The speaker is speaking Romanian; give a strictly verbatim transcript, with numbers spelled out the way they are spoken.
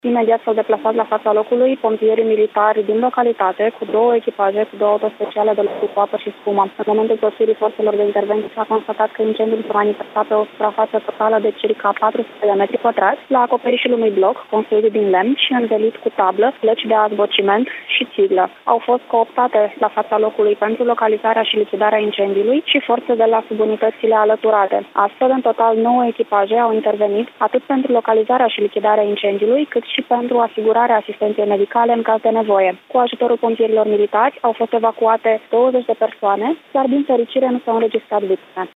Imediat s-au deplasat la fața locului pompierii militari din localitate cu două echipaje, cu două autospeciale de lucru cu apă și spumă. În momentul sosirii forțelor de intervenție s-a constatat că incendiul s-a manifestat pe o suprafață totală de circa patru sute de metri pătrați la acoperișul unui bloc construit din lemn și învelit cu tablă, plăci de azbociment și țiglă. Au fost cooptate la fața locului pentru localizarea și lichidarea incendiului și forțe de la subunitățile alăturate. Astfel, în total, nouă echipaje au intervenit atât pentru localizarea și lichidarea incendiului, cât și pentru asigurarea asistenței medicale în caz de nevoie. Cu ajutorul pompierilor militari au fost evacuate douăzeci de persoane, dar din fericire nu s-au înregistrat victime.